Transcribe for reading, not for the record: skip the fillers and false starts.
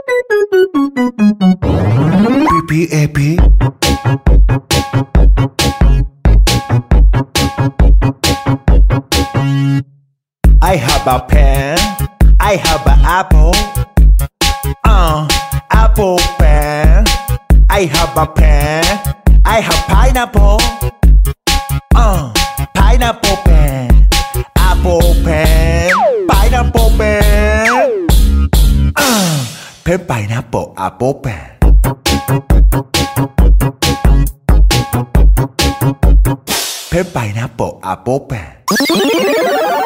PPAP. I have a pen, I have an apple. Apple pen. I have a pen, I have pineapple. Pineapple pen. Apple pen, pineapple pen. Pen pineapple apple pen. Pen pineapple apple pen.